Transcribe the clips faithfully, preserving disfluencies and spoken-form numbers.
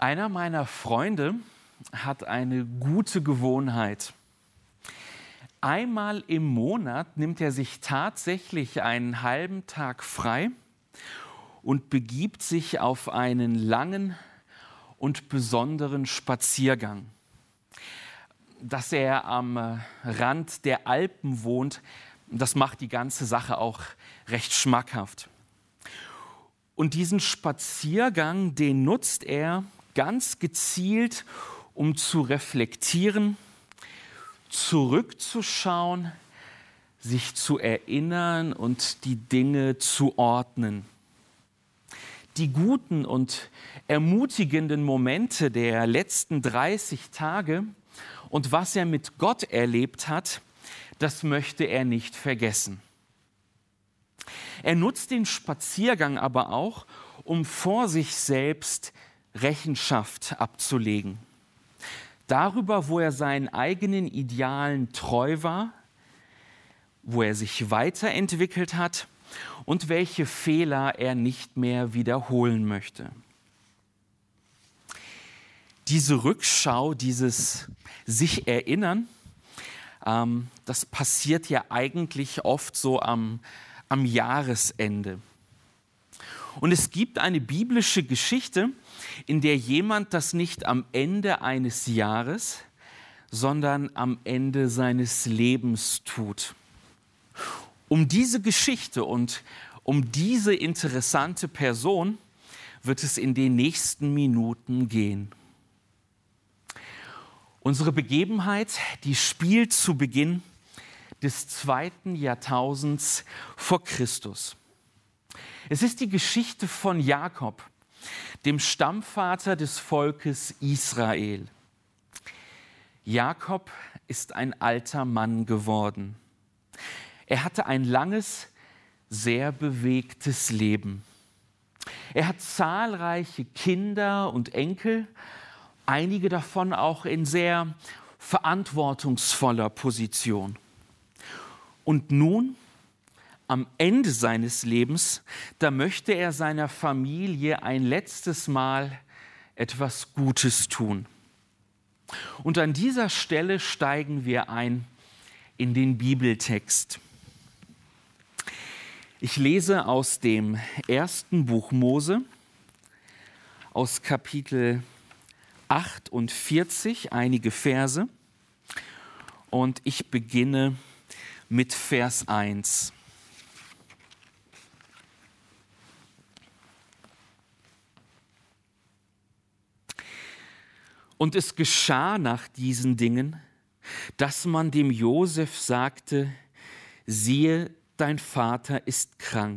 Einer meiner Freunde hat eine gute Gewohnheit. Einmal im Monat nimmt er sich tatsächlich einen halben Tag frei und begibt sich auf einen langen und besonderen Spaziergang. Dass er am Rand der Alpen wohnt, das macht die ganze Sache auch recht schmackhaft. Und diesen Spaziergang, den nutzt er ganz gezielt, um zu reflektieren, zurückzuschauen, sich zu erinnern und die Dinge zu ordnen. Die guten und ermutigenden Momente der letzten dreißig Tage und was er mit Gott erlebt hat, das möchte er nicht vergessen. Er nutzt den Spaziergang aber auch, um vor sich selbst Rechenschaft abzulegen. Darüber, wo er seinen eigenen Idealen treu war, wo er sich weiterentwickelt hat und welche Fehler er nicht mehr wiederholen möchte. Diese Rückschau, dieses sich erinnern, ähm, das passiert ja eigentlich oft so am, am Jahresende. Und es gibt eine biblische Geschichte, in der jemand das nicht am Ende eines Jahres, sondern am Ende seines Lebens tut. Um diese Geschichte und um diese interessante Person wird es in den nächsten Minuten gehen. Unsere Begebenheit, die spielt zu Beginn des zweiten Jahrtausends vor Christus. Es ist die Geschichte von Jakob, dem Stammvater des Volkes Israel. Jakob ist ein alter Mann geworden. Er hatte ein langes, sehr bewegtes Leben. Er hat zahlreiche Kinder und Enkel, einige davon auch in sehr verantwortungsvoller Position. Und nun, am Ende seines Lebens, da möchte er seiner Familie ein letztes Mal etwas Gutes tun. Und an dieser Stelle steigen wir ein in den Bibeltext. Ich lese aus dem ersten Buch Mose, aus Kapitel achtundvierzig, einige Verse. Und ich beginne mit Vers eins. Und es geschah nach diesen Dingen, dass man dem Josef sagte, siehe, dein Vater ist krank.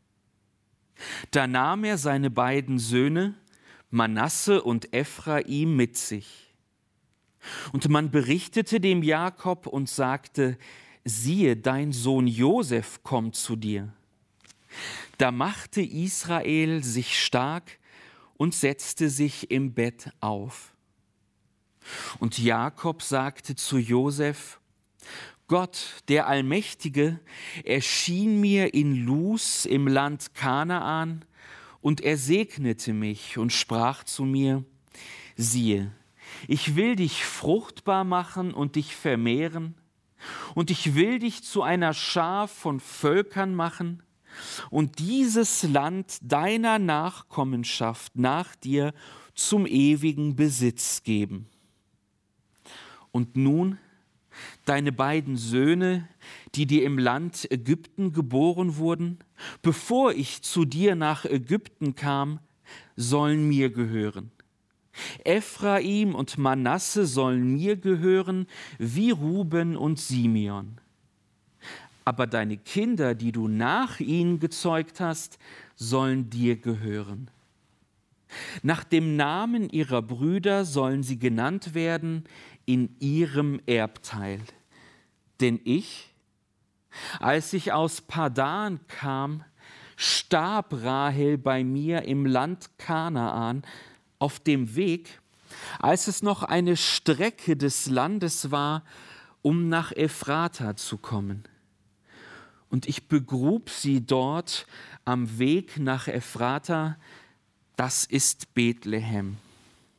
Da nahm er seine beiden Söhne, Manasse und Ephraim, mit sich. Und man berichtete dem Jakob und sagte, siehe, dein Sohn Josef kommt zu dir. Da machte Israel sich stark und setzte sich im Bett auf. Und Jakob sagte zu Josef, Gott, der Allmächtige, erschien mir in Luz im Land Kanaan und er segnete mich und sprach zu mir, siehe, ich will dich fruchtbar machen und dich vermehren und ich will dich zu einer Schar von Völkern machen und dieses Land deiner Nachkommenschaft nach dir zum ewigen Besitz geben. Und nun, deine beiden Söhne, die dir im Land Ägypten geboren wurden, bevor ich zu dir nach Ägypten kam, sollen mir gehören. Ephraim und Manasse sollen mir gehören, wie Ruben und Simeon. Aber deine Kinder, die du nach ihnen gezeugt hast, sollen dir gehören. Nach dem Namen ihrer Brüder sollen sie genannt werden in ihrem Erbteil. Denn ich, als ich aus Padan kam, starb Rahel bei mir im Land Kanaan auf dem Weg, als es noch eine Strecke des Landes war, um nach Ephrata zu kommen. Und ich begrub sie dort am Weg nach Ephrata, das ist Bethlehem.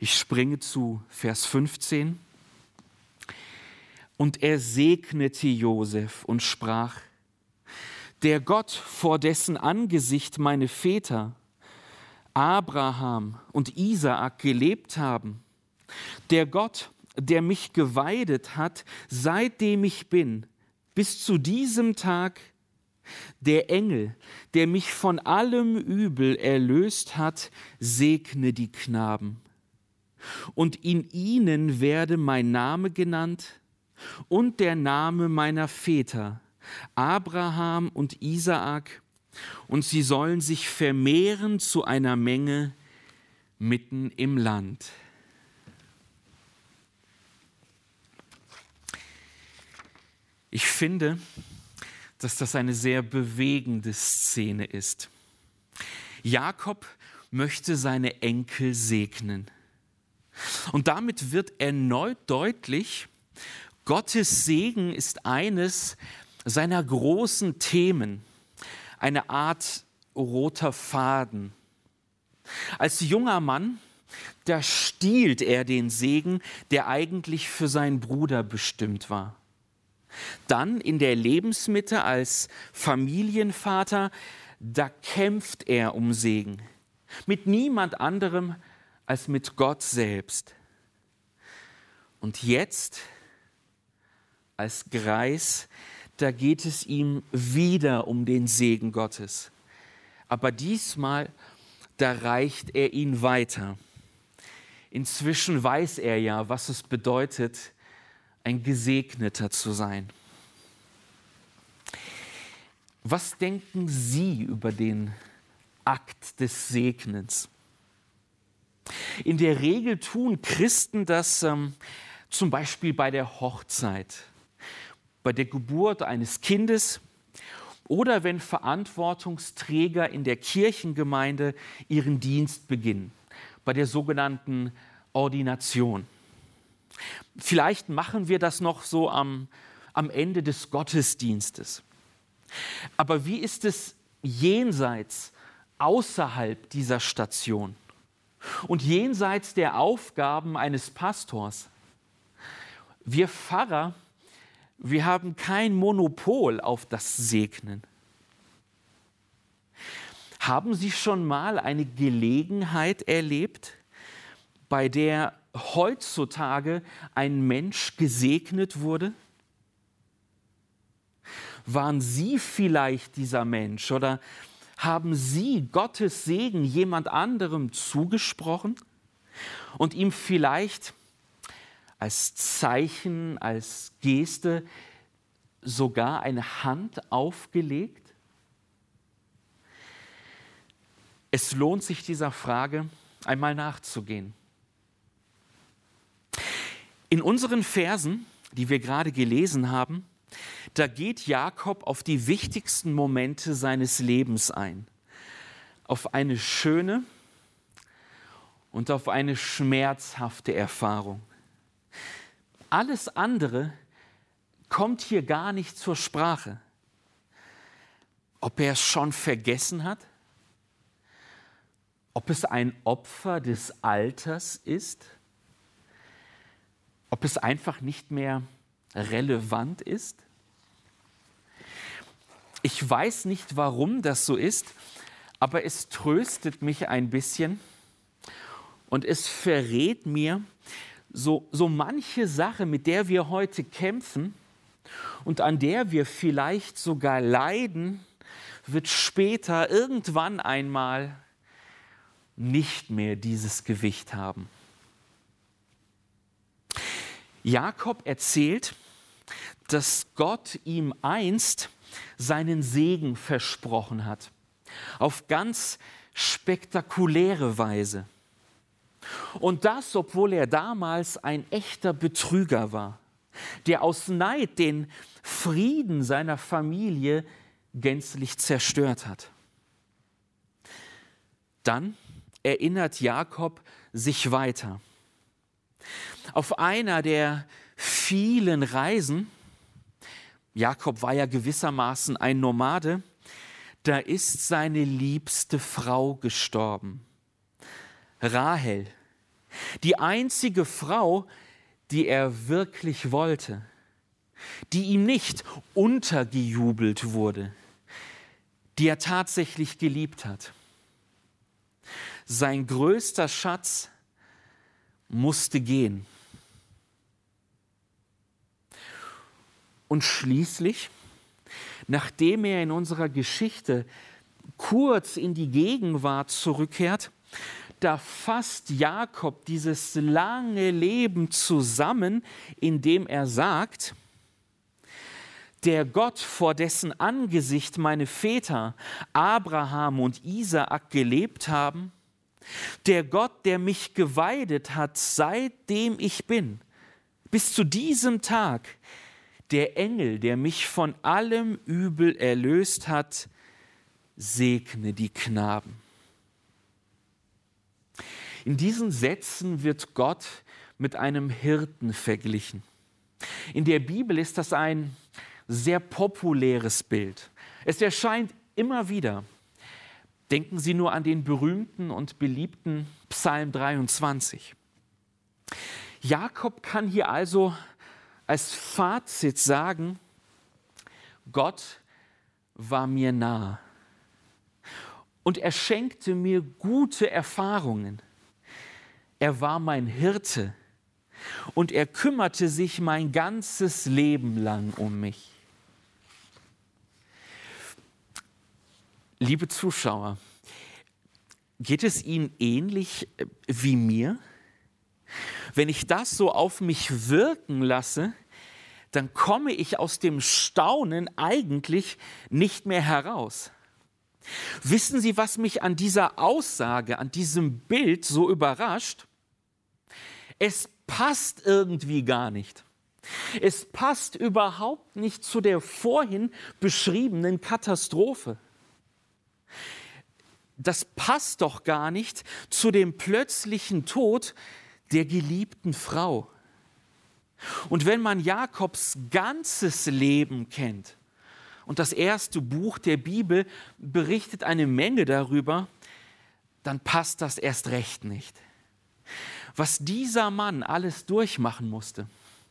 Ich springe zu Vers fünfzehn. Und er segnete Josef und sprach: Der Gott, vor dessen Angesicht meine Väter Abraham und Isaak gelebt haben, der Gott, der mich geweidet hat, seitdem ich bin, bis zu diesem Tag, der Engel, der mich von allem Übel erlöst hat, segne die Knaben. Und in ihnen werde mein Name genannt und der Name meiner Väter, Abraham und Isaak, und sie sollen sich vermehren zu einer Menge mitten im Land. Ich finde, dass das eine sehr bewegende Szene ist. Jakob möchte seine Enkel segnen. Und damit wird erneut deutlich, Gottes Segen ist eines seiner großen Themen, eine Art roter Faden. Als junger Mann, da stiehlt er den Segen, der eigentlich für seinen Bruder bestimmt war. Dann in der Lebensmitte als Familienvater, da kämpft er um Segen. Mit niemand anderem als mit Gott selbst. Und jetzt, als Greis, da geht es ihm wieder um den Segen Gottes. Aber diesmal, da reicht er ihn weiter. Inzwischen weiß er ja, was es bedeutet, ein Gesegneter zu sein. Was denken Sie über den Akt des Segnens? In der Regel tun Christen das ähm, zum Beispiel bei der Hochzeit, bei der Geburt eines Kindes oder wenn Verantwortungsträger in der Kirchengemeinde ihren Dienst beginnen, bei der sogenannten Ordination. Vielleicht machen wir das noch so am, am Ende des Gottesdienstes. Aber wie ist es jenseits, außerhalb dieser Station und jenseits der Aufgaben eines Pastors? Wir Pfarrer, wir haben kein Monopol auf das Segnen. Haben Sie schon mal eine Gelegenheit erlebt, bei der heutzutage ein Mensch gesegnet wurde? Waren Sie vielleicht dieser Mensch oder haben Sie Gottes Segen jemand anderem zugesprochen und ihm vielleicht als Zeichen, als Geste sogar eine Hand aufgelegt? Es lohnt sich, dieser Frage einmal nachzugehen. In unseren Versen, die wir gerade gelesen haben, da geht Jakob auf die wichtigsten Momente seines Lebens ein. Auf eine schöne und auf eine schmerzhafte Erfahrung. Alles andere kommt hier gar nicht zur Sprache. Ob er es schon vergessen hat? Ob es ein Opfer des Alters ist? Ob es einfach nicht mehr relevant ist? Ich weiß nicht, warum das so ist, aber es tröstet mich ein bisschen und es verrät mir so, so manche Sache, mit der wir heute kämpfen und an der wir vielleicht sogar leiden, wird später irgendwann einmal nicht mehr dieses Gewicht haben. Jakob erzählt, dass Gott ihm einst seinen Segen versprochen hat, auf ganz spektakuläre Weise. Und das, obwohl er damals ein echter Betrüger war, der aus Neid den Frieden seiner Familie gänzlich zerstört hat. Dann erinnert Jakob sich weiter. Auf einer der vielen Reisen, Jakob war ja gewissermaßen ein Nomade, da ist seine liebste Frau gestorben. Rahel, Die einzige Frau, die er wirklich wollte, die ihm nicht untergejubelt wurde, die er tatsächlich geliebt hat. Sein größter Schatz musste gehen. Und schließlich, nachdem er in unserer Geschichte kurz in die Gegenwart zurückkehrt, da fasst Jakob dieses lange Leben zusammen, indem er sagt: Der Gott, vor dessen Angesicht meine Väter Abraham und Isaak gelebt haben, der Gott, der mich geweidet hat, seitdem ich bin, bis zu diesem Tag, der Engel, der mich von allem Übel erlöst hat, segne die Knaben. In diesen Sätzen wird Gott mit einem Hirten verglichen. In der Bibel ist das ein sehr populäres Bild. Es erscheint immer wieder. Denken Sie nur an den berühmten und beliebten Psalm dreiundzwanzig. Jakob kann hier also als Fazit sagen: Gott war mir nah und er schenkte mir gute Erfahrungen. Er war mein Hirte und er kümmerte sich mein ganzes Leben lang um mich. Liebe Zuschauer, geht es Ihnen ähnlich wie mir? Wenn ich das so auf mich wirken lasse, dann komme ich aus dem Staunen eigentlich nicht mehr heraus. Wissen Sie, was mich an dieser Aussage, an diesem Bild so überrascht? Es passt irgendwie gar nicht. Es passt überhaupt nicht zu der vorhin beschriebenen Katastrophe. Das passt doch gar nicht zu dem plötzlichen Tod der geliebten Frau. Und wenn man Jakobs ganzes Leben kennt, und das erste Buch der Bibel berichtet eine Menge darüber, dann passt das erst recht nicht. Was dieser Mann alles durchmachen musste.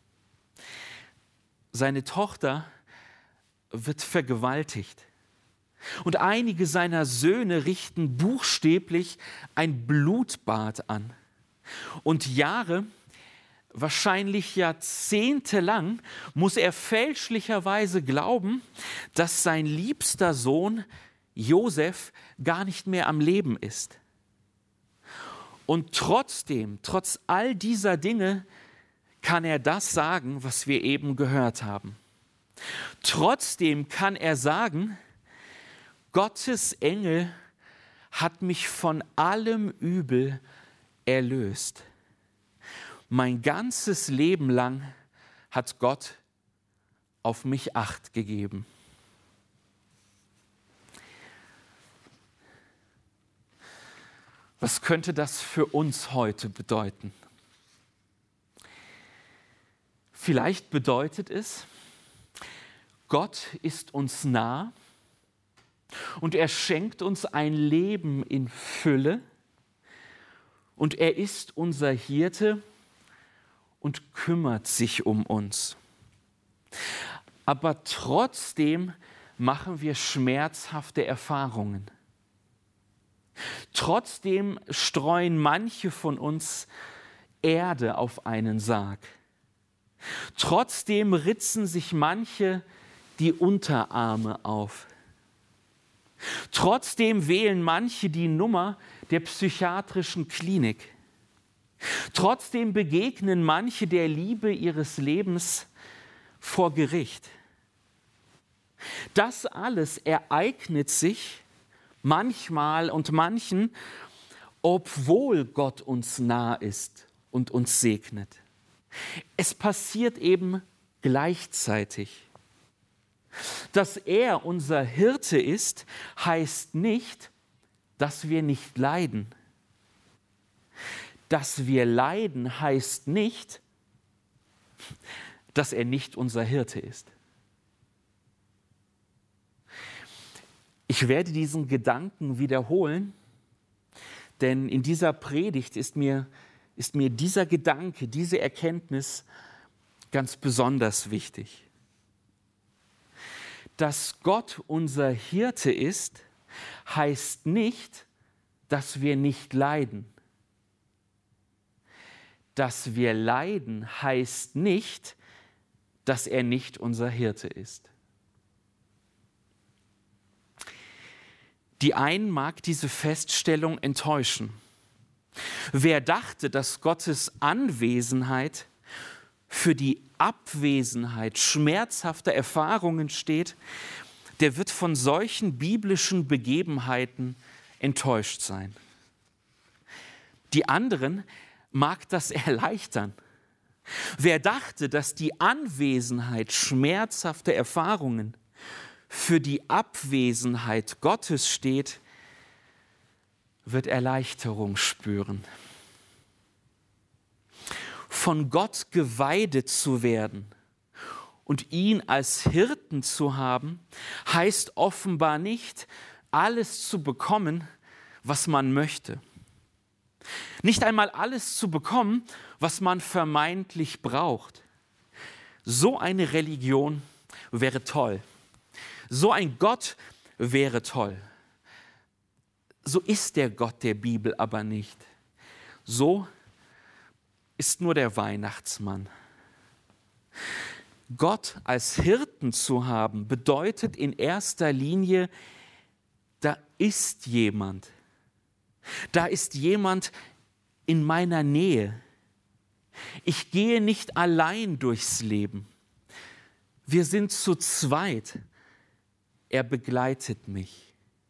Seine Tochter wird vergewaltigt. Und einige seiner Söhne richten buchstäblich ein Blutbad an. Und Jahre, wahrscheinlich Jahrzehnte lang, muss er fälschlicherweise glauben, dass sein liebster Sohn Josef gar nicht mehr am Leben ist. Und trotzdem, trotz all dieser Dinge, kann er das sagen, was wir eben gehört haben. Trotzdem kann er sagen: Gottes Engel hat mich von allem Übel erlöst. Mein ganzes Leben lang hat Gott auf mich Acht gegeben. Was könnte das für uns heute bedeuten? Vielleicht bedeutet es, Gott ist uns nah und er schenkt uns ein Leben in Fülle und er ist unser Hirte und kümmert sich um uns. Aber trotzdem machen wir schmerzhafte Erfahrungen. Trotzdem streuen manche von uns Erde auf einen Sarg. Trotzdem ritzen sich manche die Unterarme auf. Trotzdem wählen manche die Nummer der psychiatrischen Klinik. Trotzdem begegnen manche der Liebe ihres Lebens vor Gericht. Das alles ereignet sich manchmal und manchen, obwohl Gott uns nah ist und uns segnet. Es passiert eben gleichzeitig. Dass er unser Hirte ist, heißt nicht, dass wir nicht leiden. Dass wir leiden, heißt nicht, dass er nicht unser Hirte ist. Ich werde diesen Gedanken wiederholen, denn in dieser Predigt ist mir ist mir dieser Gedanke, diese Erkenntnis ganz besonders wichtig. Dass Gott unser Hirte ist, heißt nicht, dass wir nicht leiden. Dass wir leiden, heißt nicht, dass er nicht unser Hirte ist. Die einen mag diese Feststellung enttäuschen. Wer dachte, dass Gottes Anwesenheit für die Abwesenheit schmerzhafter Erfahrungen steht, der wird von solchen biblischen Begebenheiten enttäuscht sein. Die anderen mag das erleichtern. Wer dachte, dass die Anwesenheit schmerzhafter Erfahrungen für die Abwesenheit Gottes steht, wird Erleichterung spüren. Von Gott geweidet zu werden und ihn als Hirten zu haben, heißt offenbar nicht, alles zu bekommen, was man möchte. Nicht einmal alles zu bekommen, was man vermeintlich braucht. So eine Religion wäre toll. So ein Gott wäre toll. So ist der Gott der Bibel aber nicht. So ist nur der Weihnachtsmann. Gott als Hirten zu haben, bedeutet in erster Linie, da ist jemand. Da ist jemand in meiner Nähe. Ich gehe nicht allein durchs Leben. Wir sind zu zweit. Er begleitet mich.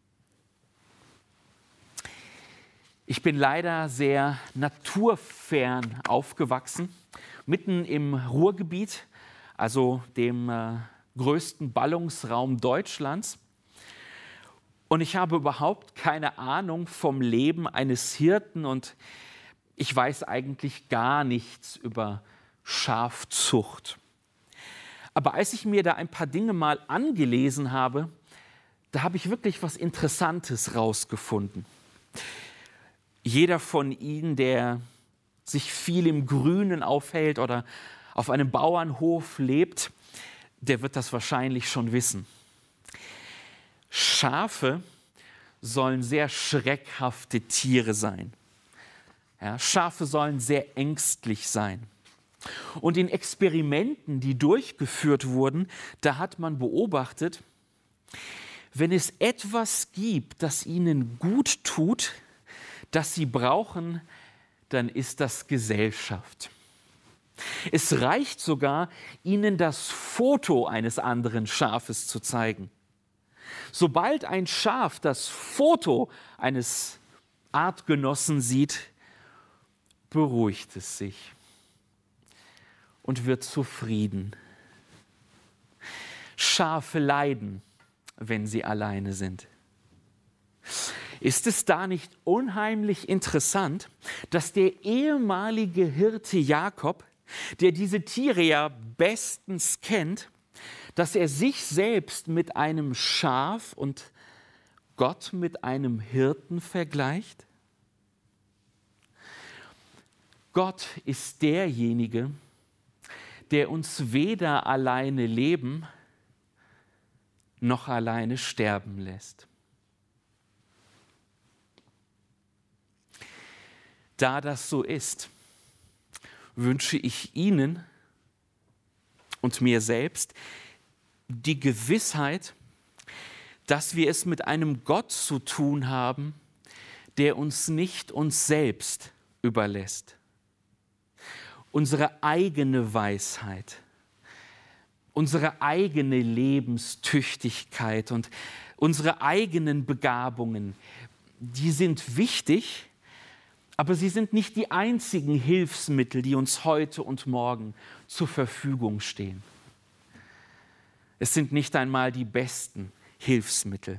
Ich bin leider sehr naturfern aufgewachsen, mitten im Ruhrgebiet, also dem äh, größten Ballungsraum Deutschlands. Und ich habe überhaupt keine Ahnung vom Leben eines Hirten und ich weiß eigentlich gar nichts über Schafzucht. Aber als ich mir da ein paar Dinge mal angelesen habe, da habe ich wirklich was Interessantes rausgefunden. Jeder von Ihnen, der sich viel im Grünen aufhält oder auf einem Bauernhof lebt, der wird das wahrscheinlich schon wissen. Schafe sollen sehr schreckhafte Tiere sein. Ja, Schafe sollen sehr ängstlich sein. Und in Experimenten, die durchgeführt wurden, da hat man beobachtet, wenn es etwas gibt, das ihnen gut tut, das sie brauchen, dann ist das Gesellschaft. Es reicht sogar, ihnen das Foto eines anderen Schafes zu zeigen. Sobald ein Schaf das Foto eines Artgenossen sieht, beruhigt es sich und wird zufrieden. Schafe leiden, wenn sie alleine sind. Ist es da nicht unheimlich interessant, dass der ehemalige Hirte Jakob, der diese Tiere ja bestens kennt, dass er sich selbst mit einem Schaf und Gott mit einem Hirten vergleicht? Gott ist derjenige, der uns weder alleine leben noch alleine sterben lässt. Da das so ist, wünsche ich Ihnen und mir selbst die Gewissheit, dass wir es mit einem Gott zu tun haben, der uns nicht uns selbst überlässt. Unsere eigene Weisheit, unsere eigene Lebenstüchtigkeit und unsere eigenen Begabungen, die sind wichtig, aber sie sind nicht die einzigen Hilfsmittel, die uns heute und morgen zur Verfügung stehen. Es sind nicht einmal die besten Hilfsmittel.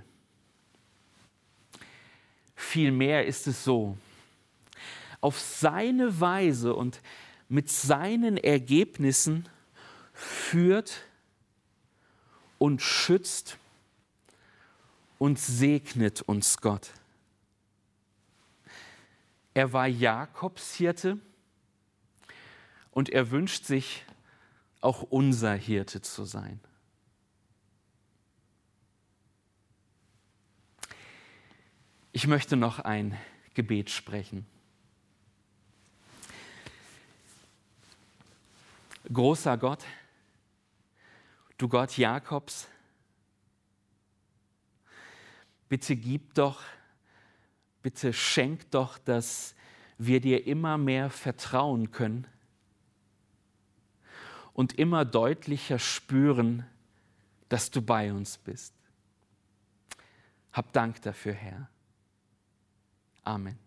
Vielmehr ist es so, auf seine Weise und mit seinen Ergebnissen führt und schützt und segnet uns Gott. Er war Jakobs Hirte und er wünscht sich, auch unser Hirte zu sein. Ich möchte noch ein Gebet sprechen. Großer Gott, du Gott Jakobs, bitte gib doch, bitte schenk doch, dass wir dir immer mehr vertrauen können und immer deutlicher spüren, dass du bei uns bist. Hab Dank dafür, Herr. Amen.